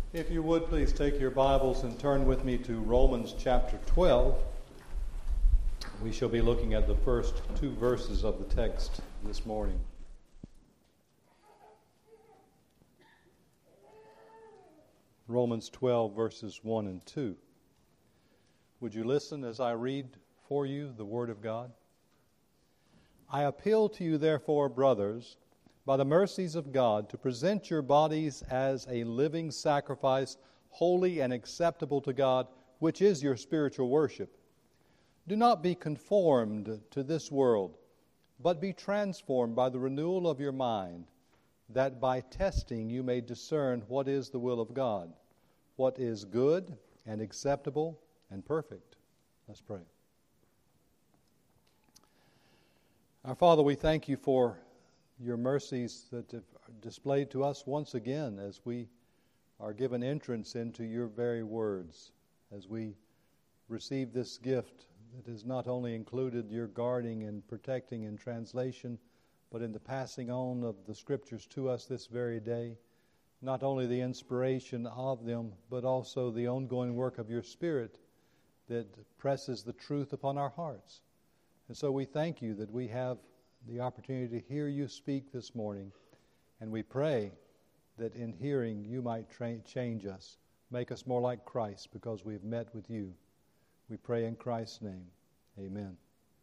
If you would, please take your Bibles and turn with me to Romans chapter 12. We shall be looking at the first two verses of the text this morning. Romans 12, verses 1 and 2. Would you listen as I read for you the Word of God? I appeal to you, therefore, brothers, by the mercies of God, to present your bodies as a living sacrifice, holy and acceptable to God, which is your spiritual worship. Do not be conformed to this world, but be transformed by the renewal of your mind, that by testing you may discern what is the will of God, what is good and acceptable and perfect. Let's pray. Our Father, we thank you for your mercies that are displayed to us once again as we are given entrance into your very words, as we receive this gift that has not only included your guarding and protecting and translation, but in the passing on of the Scriptures to us this very day, not only the inspiration of them, but also the ongoing work of your Spirit that presses the truth upon our hearts. And so we thank you that we have the opportunity to hear you speak this morning, and we pray that in hearing you might change us, make us more like Christ because we've met with you. We pray in Christ's name. Amen.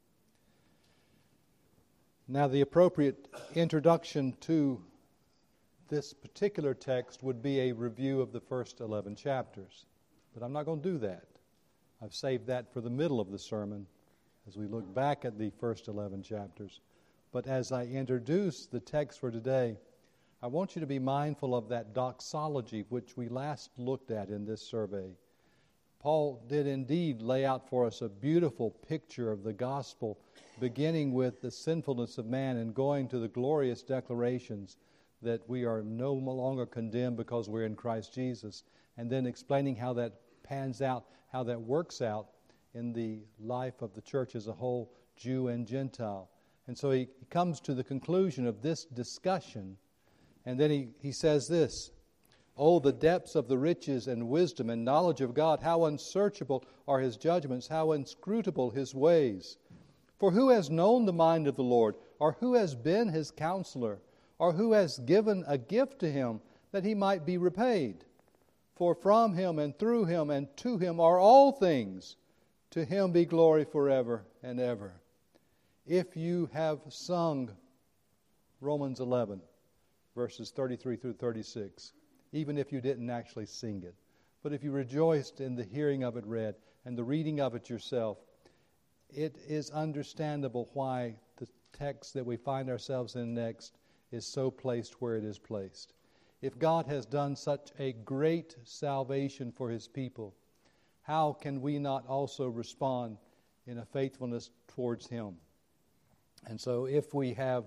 Now, the appropriate introduction to this particular text would be a review of the first 11 chapters, but I'm not going to do that. I've saved that for the middle of the sermon as we look back at the first 11 chapters. But as I introduce the text for today, I want you to be mindful of that doxology which we last looked at in this survey. Paul did indeed lay out for us a beautiful picture of the gospel, beginning with the sinfulness of man and going to the glorious declarations that we are no longer condemned because we're in Christ Jesus, and then explaining how that pans out, how that works out in the life of the church as a whole, Jew and Gentile. And so he comes to the conclusion of this discussion, and then he says this, "Oh, the depths of the riches and wisdom and knowledge of God, how unsearchable are His judgments, how inscrutable His ways. For who has known the mind of the Lord, or who has been His counselor, or who has given a gift to Him that He might be repaid? For from Him and through Him and to Him are all things. To Him be glory forever and ever." If you have sung Romans 11, verses 33 through 36, even if you didn't actually sing it, but if you rejoiced in the hearing of it read and the reading of it yourself, it is understandable why the text that we find ourselves in next is so placed where it is placed. If God has done such a great salvation for His people, how can we not also respond in a faithfulness towards Him? And so if we have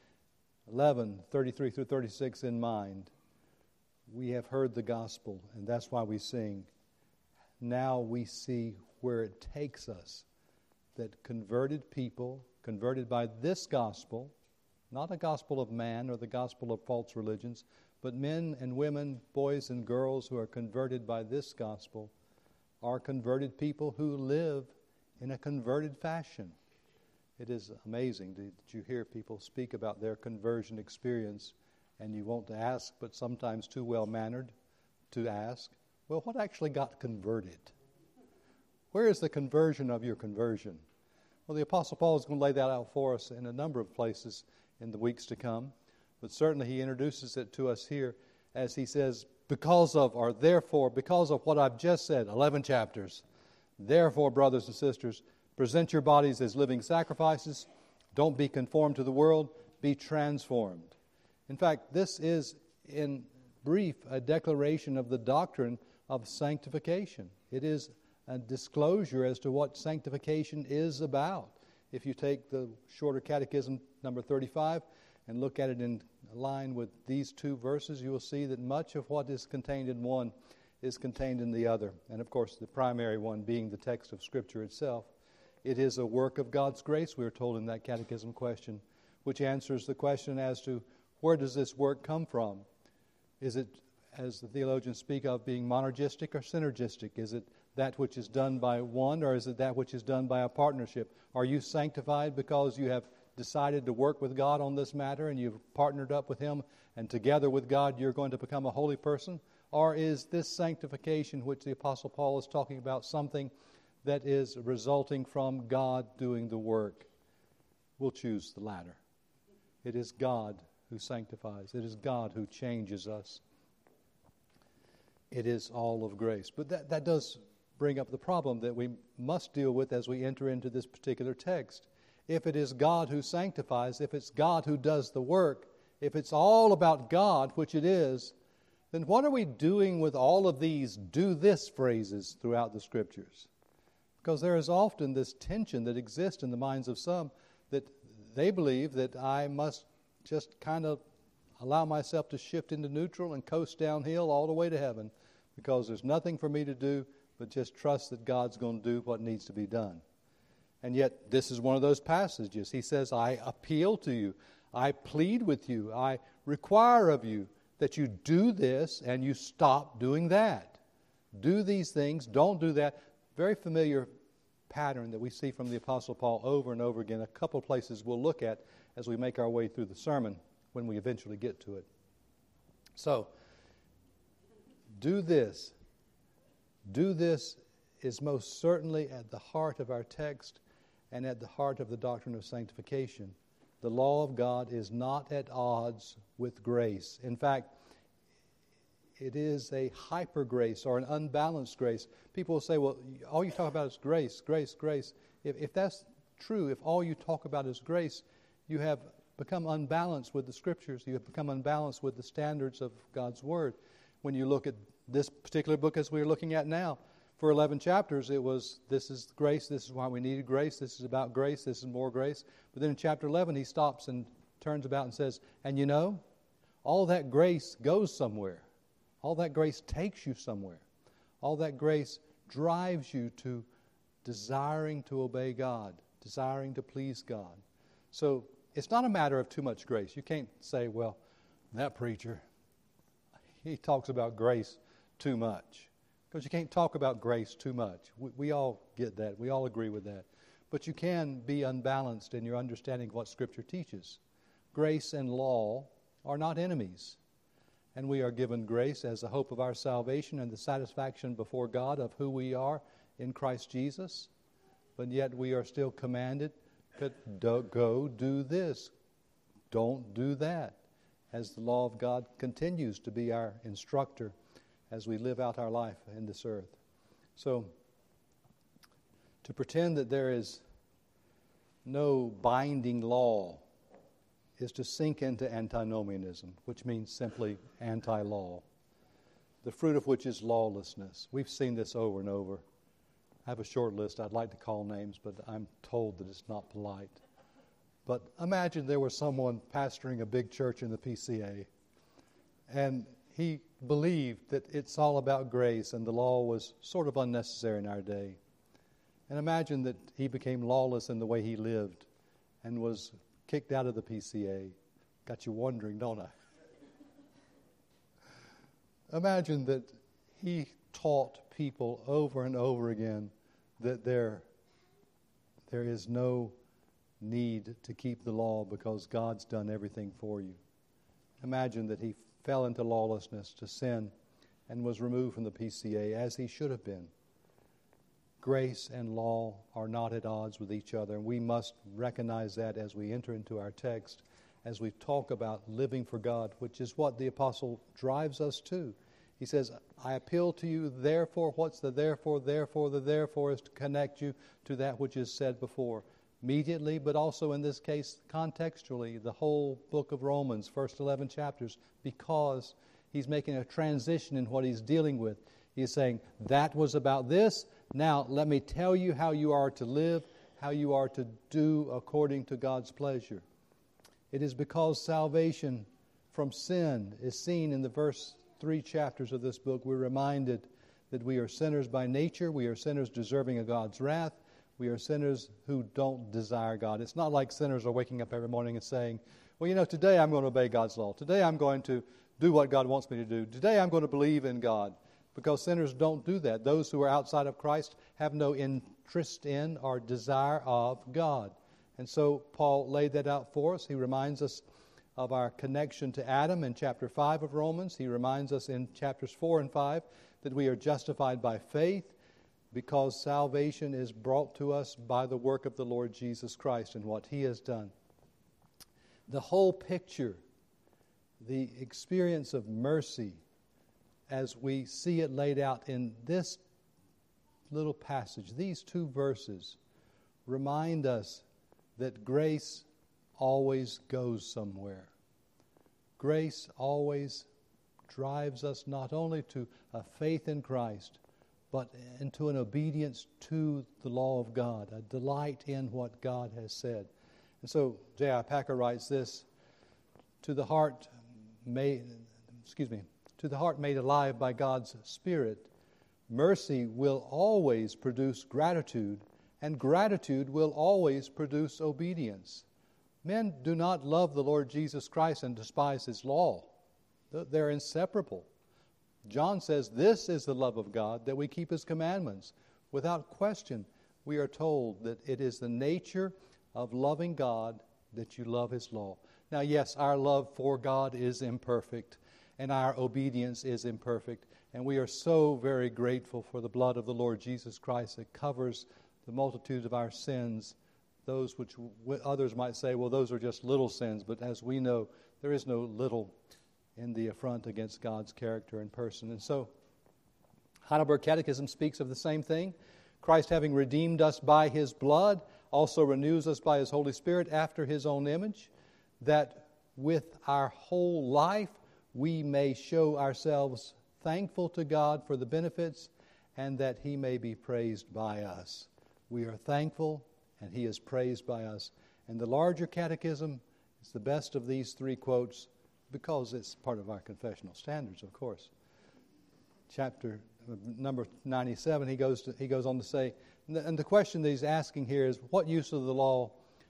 11, 33 through 36 in mind, we have heard the gospel, and that's why we sing. Now we see where it takes us, that converted people, converted by this gospel, not a gospel of man or the gospel of false religions, but men and women, boys and girls who are converted by this gospel, are converted people who live in a converted fashion. It is amazing that you hear people speak about their conversion experience, and you want to ask, but sometimes too well-mannered to ask, well, what actually got converted? Where is the conversion of your conversion? Well, the Apostle Paul is going to lay that out for us in a number of places in the weeks to come, but certainly he introduces it to us here as he says, because of, or therefore, because of what I've just said, 11 chapters, therefore, brothers and sisters, present your bodies as living sacrifices. Don't be conformed to the world. Be transformed. In fact, this is, in brief, a declaration of the doctrine of sanctification. It is a disclosure as to what sanctification is about. If you take the shorter catechism, number 35, and look at it in line with these two verses, you will see that much of what is contained in one is contained in the other. And of course, the primary one being the text of Scripture itself. It is a work of God's grace, we are told in that catechism question, which answers the question as to where does this work come from? Is it as the theologians speak of, being monergistic or synergistic? Is it that which is done by one, or is it that which is done by a partnership? Are you sanctified because you have decided to work with God on this matter and you've partnered up with Him, and together with God you're going to become a holy person? Or is this sanctification, which the Apostle Paul is talking about, something that is resulting from God doing the work? We'll choose the latter. It is God who sanctifies. It is God who changes us. It is all of grace. But that does bring up the problem that we must deal with as we enter into this particular text. If it is God who sanctifies, if it's God who does the work, if it's all about God, which it is, then what are we doing with all of these do this phrases throughout the Scriptures? Because there is often this tension that exists in the minds of some that they believe that I must just kind of allow myself to shift into neutral and coast downhill all the way to heaven, because there's nothing for me to do but just trust that God's going to do what needs to be done. And yet this is one of those passages. He says, I appeal to you, I plead with you, I require of you that you do this and you stop doing that. Do these things, don't do that. Very familiar pattern that we see from the Apostle Paul over and over again. A couple of places we'll look at as we make our way through the sermon when we eventually get to it. So, do this. Do this is most certainly at the heart of our text and at the heart of the doctrine of sanctification. The law of God is not at odds with grace. In fact, it is a hyper grace or an unbalanced grace. People will say, well, all you talk about is grace, grace, grace. If that's true, if all you talk about is grace, you have become unbalanced with the Scriptures. You have become unbalanced with the standards of God's Word. When you look at this particular book as we're looking at now, for 11 chapters, it was, this is grace, this is why we needed grace, this is about grace, this is more grace. But then in chapter 11, he stops and turns about and says, and you know, all that grace goes somewhere. All that grace takes you somewhere. All that grace drives you to desiring to obey God, desiring to please God. So it's not a matter of too much grace. You can't say, well, that preacher, he talks about grace too much. Because you can't talk about grace too much. We all get that. We all agree with that. But you can be unbalanced in your understanding of what Scripture teaches. Grace and law are not enemies. And we are given grace as the hope of our salvation and the satisfaction before God of who we are in Christ Jesus. But yet we are still commanded to go do this. Don't do that. As the law of God continues to be our instructor as we live out our life in this earth. So, to pretend that there is no binding law is to sink into antinomianism, which means simply anti-law, the fruit of which is lawlessness. We've seen this over and over. I have a short list. I'd like to call names, but I'm told that it's not polite. But imagine there was someone pastoring a big church in the PCA, and he believed that it's all about grace and the law was sort of unnecessary in our day. And imagine that he became lawless in the way he lived and was kicked out of the PCA. Got you wondering, don't I? Imagine that he taught people over and over again that there is no need to keep the law because God's done everything for you. Imagine that he fell into lawlessness, to sin, and was removed from the PCA as he should have been. Grace and law are not at odds with each other, and we must recognize that as we enter into our text, as we talk about living for God, which is what the apostle drives us to. He says, I appeal to you, therefore. What's the therefore? Therefore, the therefore is to connect you to that which is said before. Immediately, but also in this case, contextually, the whole book of Romans, first 11 chapters, because he's making a transition in what he's dealing with. He's saying, that was about this. Now, let me tell you how you are to live, how you are to do according to God's pleasure. It is because salvation from sin is seen in the first 3 chapters of this book. We're reminded that we are sinners by nature. We are sinners deserving of God's wrath. We are sinners who don't desire God. It's not like sinners are waking up every morning and saying, well, you know, today I'm going to obey God's law. Today I'm going to do what God wants me to do. Today I'm going to believe in God, because sinners don't do that. Those who are outside of Christ have no interest in or desire of God. And so Paul laid that out for us. He reminds us of our connection to Adam in chapter 5 of Romans. He reminds us in chapters 4 and 5 that we are justified by faith because salvation is brought to us by the work of the Lord Jesus Christ and what He has done. The whole picture, the experience of mercy, as we see it laid out in this little passage, these two verses, remind us that grace always goes somewhere. Grace always drives us not only to a faith in Christ, but into an obedience to the law of God, a delight in what God has said. And so J.I. Packer writes this: to the heart made alive by God's Spirit, mercy will always produce gratitude, and gratitude will always produce obedience. Men do not love the Lord Jesus Christ and despise His law. They're inseparable. John says, this is the love of God, that we keep His commandments. Without question, we are told that it is the nature of loving God that you love His law. Now, yes, our love for God is imperfect, and our obedience is imperfect, and we are so very grateful for the blood of the Lord Jesus Christ that covers the multitude of our sins, those which others might say, well, those are just little sins. But as we know, there is no little in the affront against God's character and person. And so, Heidelberg Catechism speaks of the same thing. Christ, having redeemed us by His blood, also renews us by His Holy Spirit after His own image, that with our whole life we may show ourselves thankful to God for the benefits, and that He may be praised by us. We are thankful, and He is praised by us. And the larger catechism is the best of these three quotes, because it's part of our confessional standards, of course. Chapter number 97, he goes on to say, and the question that he's asking here is, what use is the law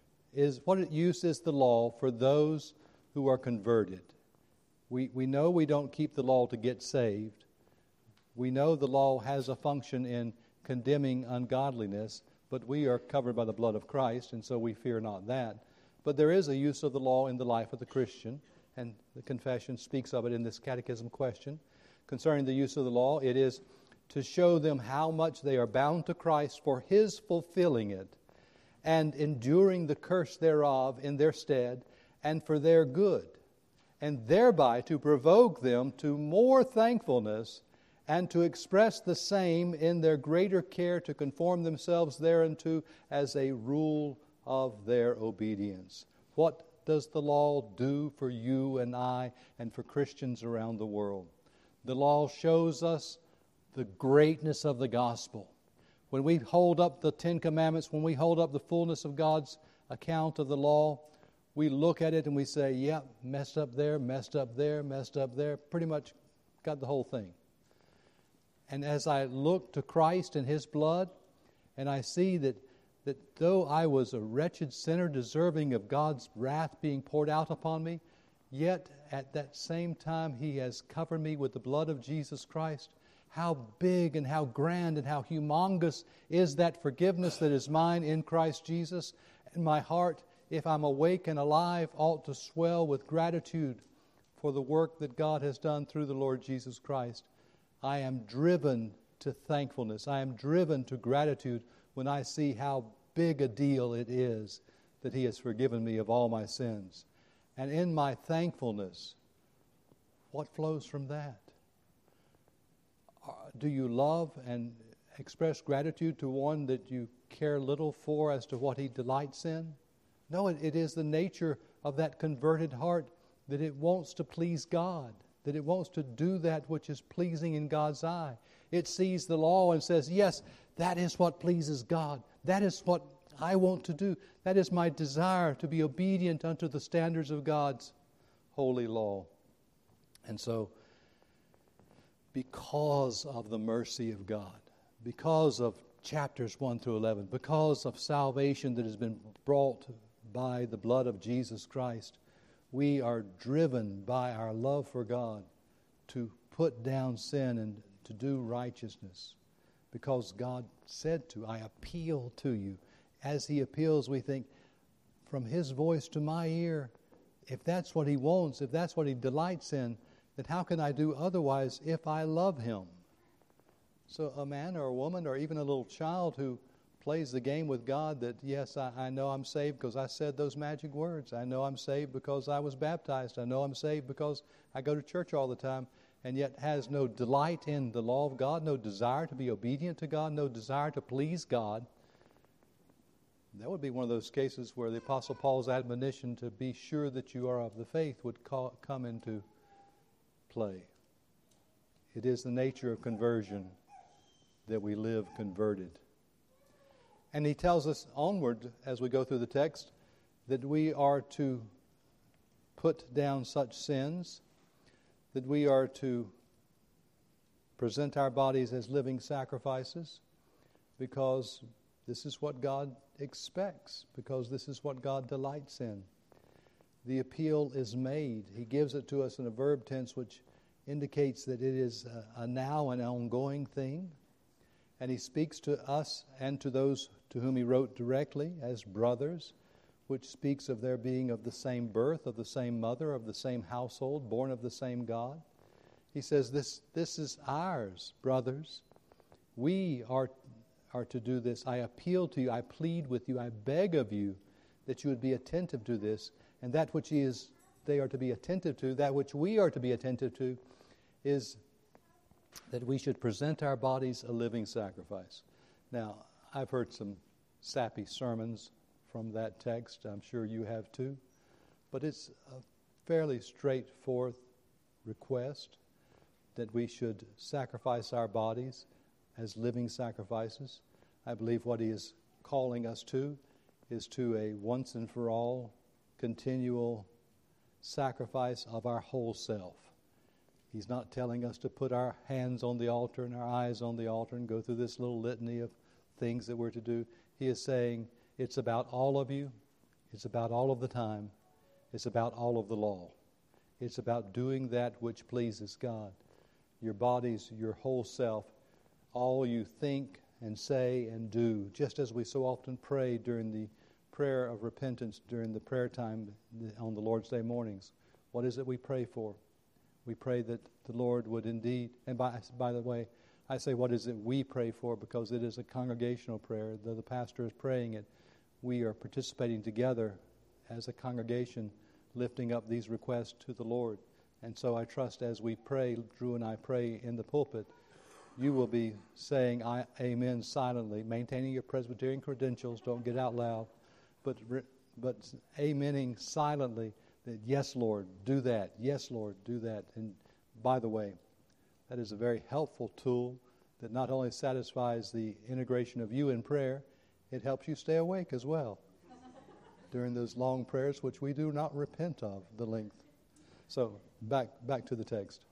for those who are converted? We know we don't keep the law to get saved. We know the law has a function in condemning ungodliness, but we are covered by the blood of Christ, and so we fear not that. But there is a use of the law in the life of the Christian, and the confession speaks of it in this catechism question. Concerning the use of the law, it is to show them how much they are bound to Christ for His fulfilling it, and enduring the curse thereof in their stead, and for their good, and thereby to provoke them to more thankfulness, and to express the same in their greater care to conform themselves thereunto as a rule of their obedience. What does the law do for you and I and for Christians around the world? The law shows us the greatness of the gospel. When we hold up the Ten Commandments, when we hold up the fullness of God's account of the law, we look at it and we say, yep, messed up there, messed up there, messed up there, pretty much got the whole thing. And as I look to Christ and His blood, and I see that though I was a wretched sinner deserving of God's wrath being poured out upon me, yet at that same time He has covered me with the blood of Jesus Christ. How big and how grand and how humongous is that forgiveness that is mine in Christ Jesus. And my heart, if I'm awake and alive, ought to swell with gratitude for the work that God has done through the Lord Jesus Christ. I am driven to thankfulness. I am driven to gratitude when I see how big a deal it is that He has forgiven me of all my sins. And in my thankfulness, what flows from that? Do you love and express gratitude to one that you care little for as to what he delights in? No, it is the nature of that converted heart that it wants to please God, that it wants to do that which is pleasing in God's eye. It sees the law and says, yes, that is what pleases God. That is what I want to do. That is my desire, to be obedient unto the standards of God's holy law. And so, because of the mercy of God, because of chapters 1 through 11, because of salvation that has been brought by the blood of Jesus Christ, we are driven by our love for God to put down sin and to do righteousness. Because God said to, I appeal to you. As He appeals, we think, from His voice to my ear, if that's what He wants, if that's what He delights in, then how can I do otherwise if I love Him? So a man or a woman or even a little child who plays the game with God that, yes, I know I'm saved because I said those magic words. I know I'm saved because I was baptized. I know I'm saved because I go to church all the time, and yet has no delight in the law of God, no desire to be obedient to God, no desire to please God. That would be one of those cases where the Apostle Paul's admonition to be sure that you are of the faith would come into play. It is the nature of conversion that we live converted. And he tells us onward as we go through the text that we are to put down such sins, that we are to present our bodies as living sacrifices, because this is what God expects, because this is what God delights in. The appeal is made. He gives it to us in a verb tense which indicates that it is a now and ongoing thing. And he speaks to us and to those to whom he wrote directly as brothers, which speaks of their being of the same birth, of the same mother, of the same household, born of the same God. He says, this is ours, brothers. We are to do this. I appeal to you, I plead with you, I beg of you that you would be attentive to this. And that which they are to be attentive to, that which we are to be attentive to, is that we should present our bodies a living sacrifice. Now, I've heard some sappy sermons from that text. I'm sure you have too. But it's a fairly straightforward request that we should sacrifice our bodies as living sacrifices. I believe what he is calling us to is to a once and for all continual sacrifice of our whole self. He's not telling us to put our hands on the altar and our eyes on the altar and go through this little litany of things that we're to do. He is saying it's about all of you. It's about all of the time. It's about all of the law. It's about doing that which pleases God. Your bodies, your whole self, all you think and say and do, just as we so often pray during the prayer of repentance during the prayer time on the Lord's Day mornings. What is it we pray for? We pray that the Lord would indeed, and by the way, I say what is it we pray for because it is a congregational prayer. Though the pastor is praying it, we are participating together as a congregation, lifting up these requests to the Lord. And so I trust as we pray, Drew and I pray in the pulpit, you will be saying amen silently, maintaining your Presbyterian credentials, don't get out loud, but amening silently that, yes, Lord, do that. Yes, Lord, do that. And by the way, that is a very helpful tool that not only satisfies the integration of you in prayer, it helps you stay awake as well during those long prayers, which we do not repent of the length. So back to the text.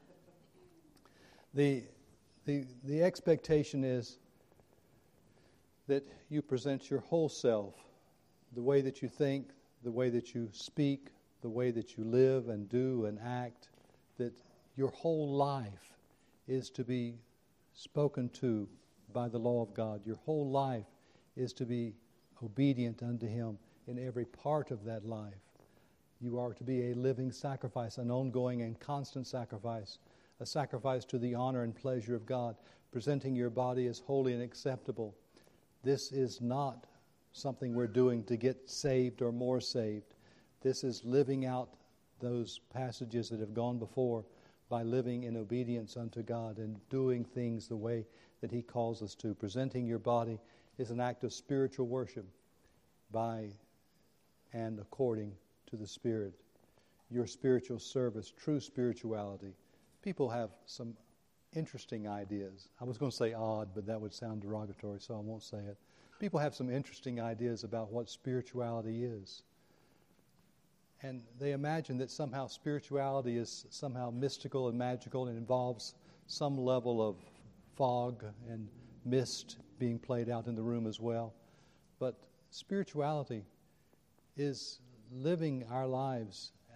The expectation is that you present your whole self, the way that you think, the way that you speak, the way that you live and do and act, that your whole life is to be spoken to by the law of God. Your whole life is to be obedient unto Him in every part of that life. You are to be a living sacrifice, an ongoing and constant sacrifice, a sacrifice to the honor and pleasure of God, presenting your body as holy and acceptable. This is not something we're doing to get saved or more saved. This is living out those passages that have gone before by living in obedience unto God and doing things the way that He calls us to. Presenting your body is an act of spiritual worship by and according to the Spirit. Your spiritual service, true spirituality. People have some interesting ideas. I was going to say odd, but that would sound derogatory, so I won't say it. People have some interesting ideas about what spirituality is. And they imagine that somehow spirituality is somehow mystical and magical and involves some level of fog and mist being played out in the room as well. But spirituality is living our lives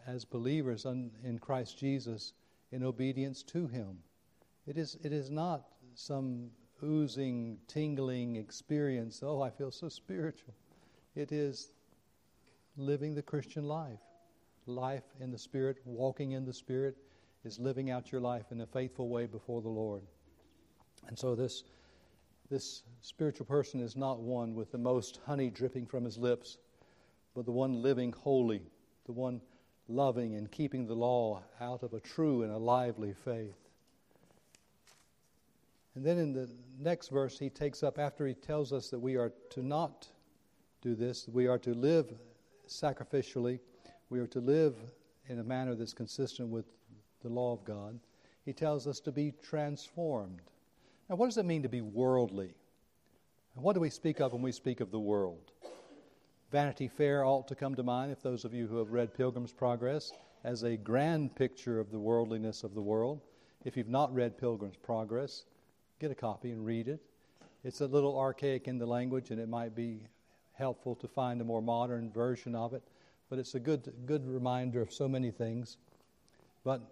as believers in Christ Jesus in obedience to Him. It is not some oozing, tingling experience. Oh, I feel so spiritual. It is living the Christian life. Life in the Spirit, walking in the Spirit, is living out your life in a faithful way before the Lord. And so this spiritual person is not one with the most honey dripping from his lips, but the one living holy, the one loving and keeping the law out of a true and a lively faith. And then in the next verse he takes up, after he tells us that we are to not do this, we are to live sacrificially, we are to live in a manner that's consistent with the law of God. He tells us to be transformed. Now, what does it mean to be worldly? And what do we speak of when we speak of the world? Vanity Fair ought to come to mind, if those of you who have read Pilgrim's Progress, as a grand picture of the worldliness of the world. If you've not read Pilgrim's Progress, get a copy and read it. It's a little archaic in the language, and it might be helpful to find a more modern version of it, but it's a good reminder of so many things. But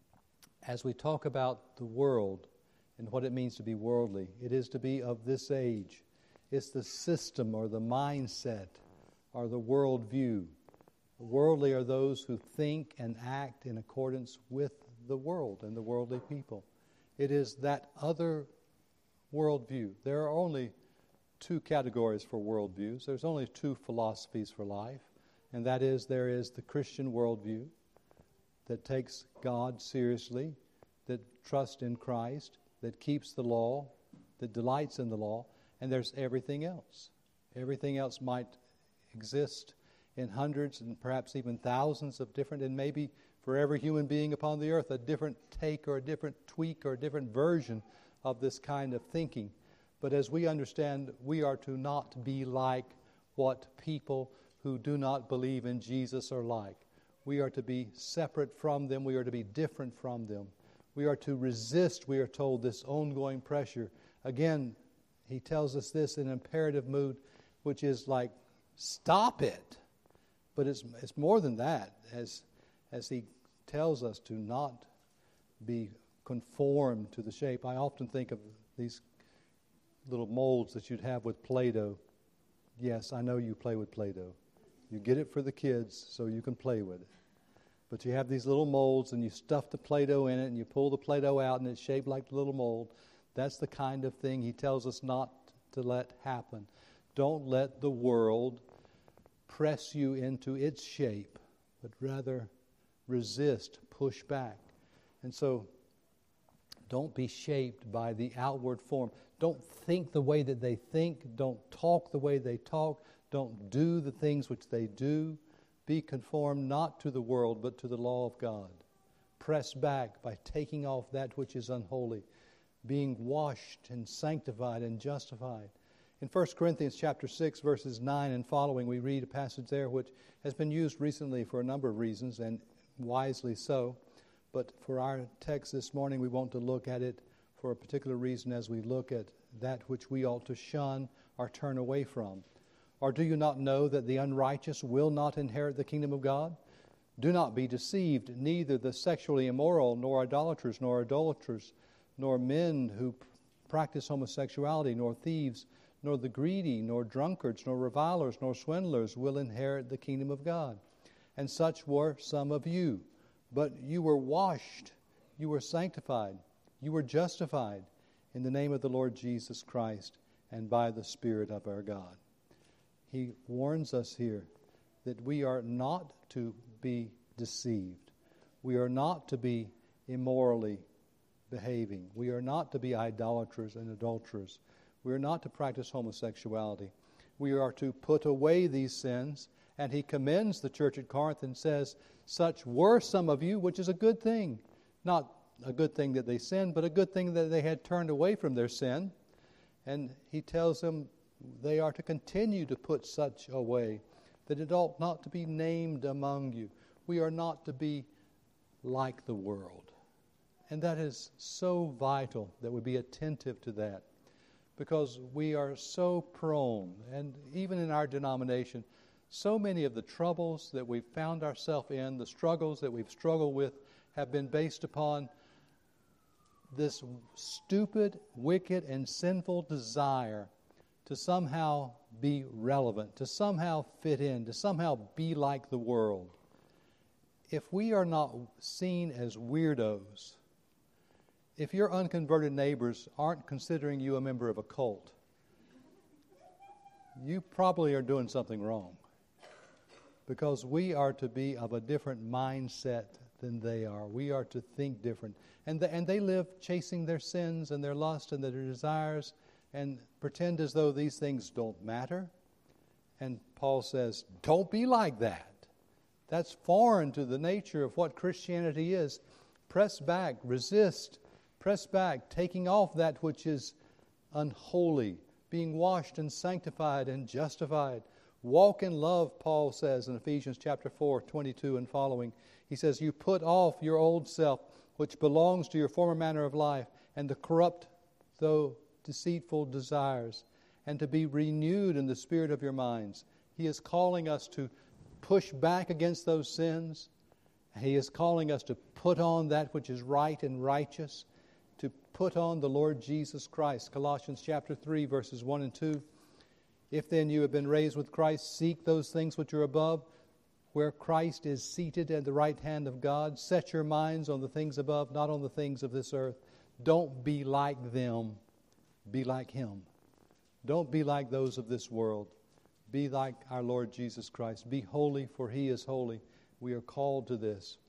as we talk about the world and what it means to be worldly, it is to be of this age. It's the system or the mindset or the worldview. Worldly are those who think and act in accordance with the world and the worldly people. It is that other worldview. There are only two categories for worldviews. There's only two philosophies for life, and that is, there is the Christian worldview that takes God seriously, that trusts in Christ, that keeps the law, that delights in the law, and there's everything else. Everything else might exist in hundreds and perhaps even thousands of different, and maybe for every human being upon the earth, a different take or a different tweak or a different version of this kind of thinking. But as we understand, we are to not be like what people who do not believe in Jesus are like. We are to be separate from them. We are to be different from them. We are to resist, we are told, this ongoing pressure. Again, he tells us this in an imperative mood, which is like, stop it. But it's more than that, as he tells us to not be conformed to the shape. I often think of these little molds that you'd have with Play-Doh. Yes, I know you play with Play-Doh. You get it for the kids so you can play with it. But you have these little molds and you stuff the Play-Doh in it and you pull the Play-Doh out and it's shaped like the little mold. That's the kind of thing he tells us not to let happen. Don't let the world press you into its shape, but rather resist, push back. And so don't be shaped by the outward form. Don't think the way that they think. Don't talk the way they talk. Don't do the things which they do. Be conformed not to the world, but to the law of God. Press back by taking off that which is unholy, being washed and sanctified and justified. In 1 Corinthians chapter 6, verses 9 and following, we read a passage there which has been used recently for a number of reasons, and wisely so. But for our text this morning, we want to look at it for a particular reason as we look at that which we ought to shun or turn away from. Or do you not know that the unrighteous will not inherit the kingdom of God? Do not be deceived, neither the sexually immoral, nor idolaters, nor men who practice homosexuality, nor thieves, nor the greedy, nor drunkards, nor revilers, nor swindlers will inherit the kingdom of God. And such were some of you. But you were washed, you were sanctified, you were justified in the name of the Lord Jesus Christ and by the Spirit of our God. He warns us here that we are not to be deceived. We are not to be immorally behaving. We are not to be idolaters and adulterers. We are not to practice homosexuality. We are to put away these sins. And he commends the church at Corinth and says, such were some of you, which is a good thing. Not a good thing that they sinned, but a good thing that they had turned away from their sin. And he tells them they are to continue to put such away, that it ought not to be named among you. We are not to be like the world. And that is so vital that we be attentive to that, because we are so prone, and even in our denomination, So many of the troubles that we've found ourselves in, the struggles that we've struggled with, have been based upon this stupid, wicked, and sinful desire to somehow be relevant, to somehow fit in, to somehow be like the world. If we are not seen as weirdos, if your unconverted neighbors aren't considering you a member of a cult, you probably are doing something wrong. Because we are to be of a different mindset than they are. We are to think different. And they live chasing their sins and their lust and their desires and pretend as though these things don't matter. And Paul says, don't be like that. That's foreign to the nature of what Christianity is. Press back, resist, press back, taking off that which is unholy, being washed and sanctified and justified. Walk in love, Paul says in Ephesians chapter 4, 22 and following. He says, you put off your old self, which belongs to your former manner of life, and the corrupt, though deceitful desires, and to be renewed in the spirit of your minds. He is calling us to push back against those sins. He is calling us to put on that which is right and righteous, to put on the Lord Jesus Christ. Colossians chapter 3, verses 1 and 2. If then you have been raised with Christ, seek those things which are above, where Christ is seated at the right hand of God. Set your minds on the things above, not on the things of this earth. Don't be like them. Be like Him. Don't be like those of this world. Be like our Lord Jesus Christ. Be holy, for He is holy. We are called to this.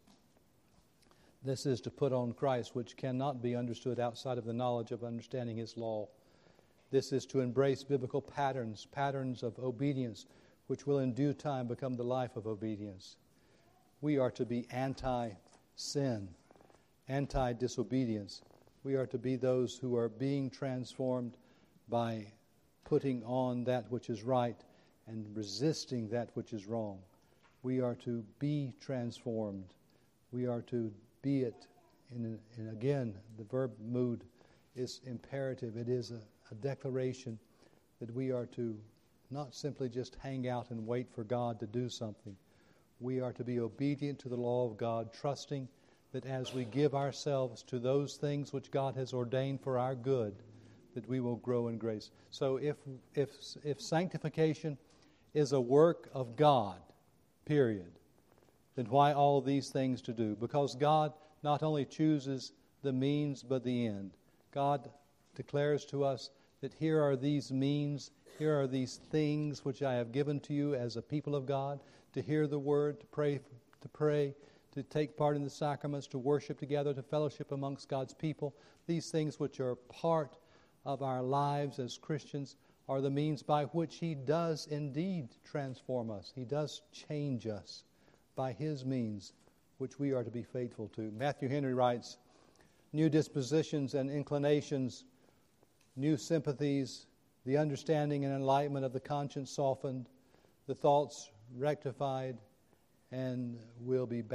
This is to put on Christ, which cannot be understood outside of the knowledge of understanding His law. This is to embrace biblical patterns of obedience, which will in due time become the life of obedience. We are to be anti-sin, anti-disobedience. We are to be those who are being transformed by putting on that which is right and resisting that which is wrong. We are to be transformed. We are to be it. And again, the verb mood is imperative. It is a declaration that we are to not simply just hang out and wait for God to do something. We are to be obedient to the law of God, trusting that as we give ourselves to those things which God has ordained for our good, that we will grow in grace. So if sanctification is a work of God, period, then why all these things to do? Because God not only chooses the means but the end. God declares to us that here are these means, here are these things which I have given to you as a people of God, to hear the word, to pray, to take part in the sacraments, to worship together, to fellowship amongst God's people. These things which are part of our lives as Christians are the means by which He does indeed transform us. He does change us by His means, which we are to be faithful to. Matthew Henry writes, new dispositions and inclinations, new sympathies, the understanding and enlightenment of the conscience softened, the thoughts rectified, and the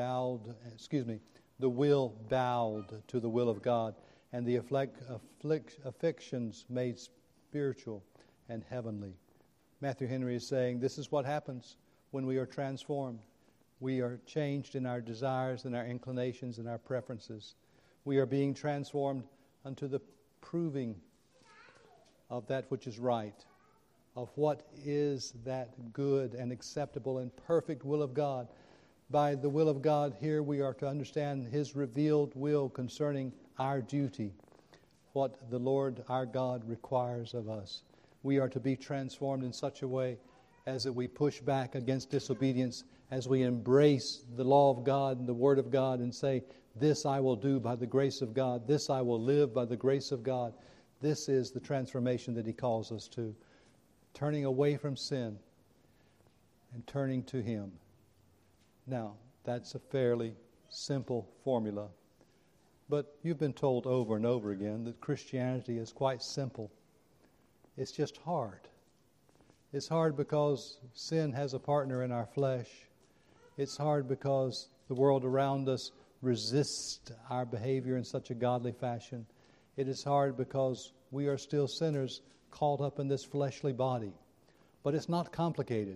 will bowed to the will of God, and the afflictions made spiritual and heavenly. Matthew Henry is saying this is what happens when we are transformed. We are changed in our desires and our inclinations and our preferences. We are being transformed unto the proving of that which is right, of what is that good and acceptable and perfect will of God. By the will of God here we are to understand His revealed will concerning our duty, what the Lord our God requires of us. We are to be transformed in such a way as that we push back against disobedience, as we embrace the law of God and the Word of God and say, this I will do by the grace of God, this I will live by the grace of God. This is the transformation that He calls us to, turning away from sin and turning to Him. Now, that's a fairly simple formula, but you've been told over and over again that Christianity is quite simple. It's just hard. It's hard because sin has a partner in our flesh. It's hard because the world around us resists our behavior in such a godly fashion. It is hard because we are still sinners caught up in this fleshly body. But it's not complicated.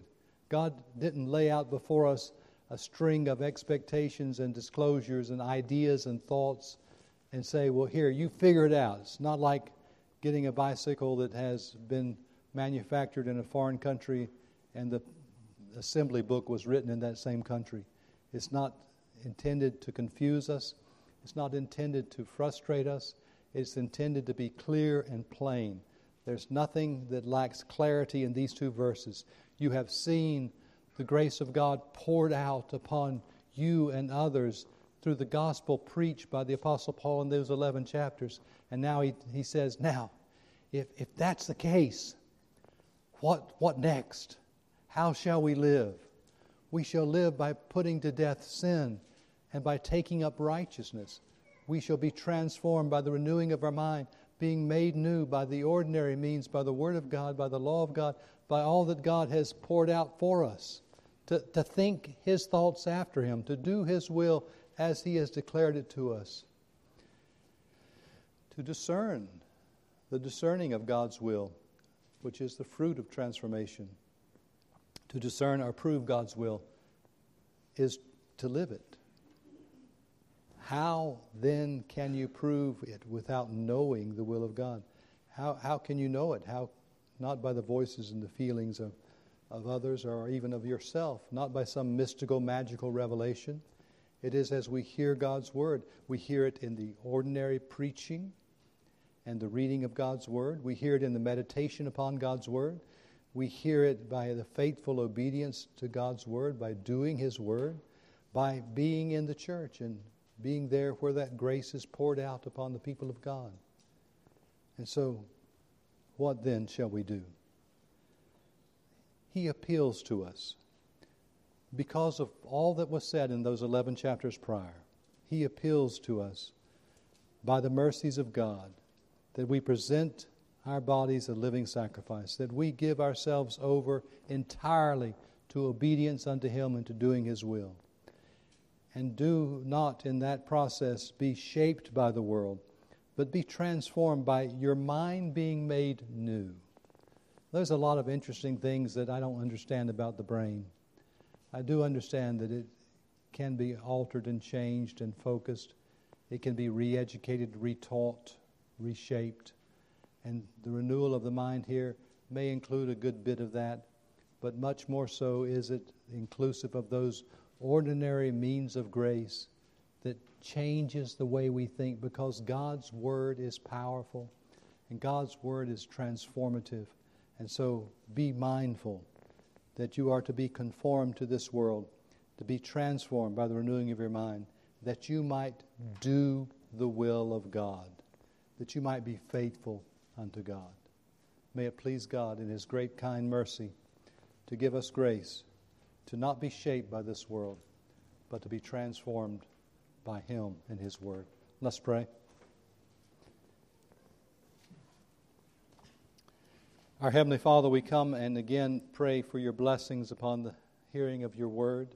God didn't lay out before us a string of expectations and disclosures and ideas and thoughts and say, well, here, you figure it out. It's not like getting a bicycle that has been manufactured in a foreign country and the assembly book was written in that same country. It's not intended to confuse us. It's not intended to frustrate us. It's intended to be clear and plain. There's nothing that lacks clarity in these two verses. You have seen the grace of God poured out upon you and others through the gospel preached by the Apostle Paul in those 11 chapters. And now he says, now, if that's the case, what next? How shall we live? We shall live by putting to death sin and by taking up righteousness. We shall be transformed by the renewing of our mind, being made new by the ordinary means, by the Word of God, by the law of God, by all that God has poured out for us, to think His thoughts after Him, to do His will as He has declared it to us, to discern the discerning of God's will, which is the fruit of transformation. To discern or prove God's will is to live it. How then can you prove it without knowing the will of God? How can you know it? How? Not by the voices and the feelings of others or even of yourself, not by some mystical, magical revelation. It is as we hear God's Word. We hear it in the ordinary preaching and the reading of God's Word. We hear it in the meditation upon God's Word. We hear it by the faithful obedience to God's Word, by doing His Word, by being in the church and being there where that grace is poured out upon the people of God. And so, what then shall we do? He appeals to us. Because of all that was said in those 11 chapters prior, He appeals to us by the mercies of God that we present our bodies a living sacrifice, that we give ourselves over entirely to obedience unto Him and to doing His will. And do not in that process be shaped by the world, but be transformed by your mind being made new. There's a lot of interesting things that I don't understand about the brain. I do understand that it can be altered and changed and focused. It can be re-educated, retaught, reshaped. And the renewal of the mind here may include a good bit of that, but much more so is it inclusive of those ordinary means of grace that changes the way we think, because God's Word is powerful and God's Word is transformative. And so be mindful that you are to be conformed to this world, to be transformed by the renewing of your mind, that you might do the will of God, that you might be faithful unto God. May it please God in His great kind mercy to give us grace to not be shaped by this world, but to be transformed by Him and His Word. Let's pray. Our Heavenly Father, we come and again pray for your blessings upon the hearing of your Word.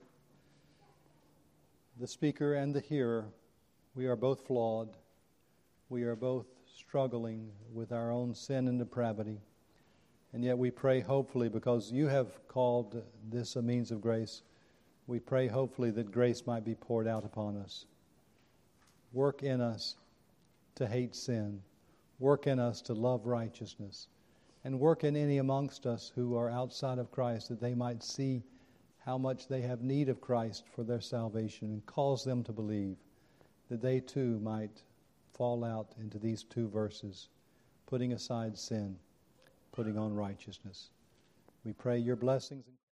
The speaker and the hearer, we are both flawed. We are both struggling with our own sin and depravity. And yet we pray hopefully, because you have called this a means of grace, we pray hopefully that grace might be poured out upon us. Work in us to hate sin. Work in us to love righteousness. And work in any amongst us who are outside of Christ, that they might see how much they have need of Christ for their salvation, and cause them to believe that they too might fall out into these two verses, putting aside sin, putting on righteousness. We pray your blessings.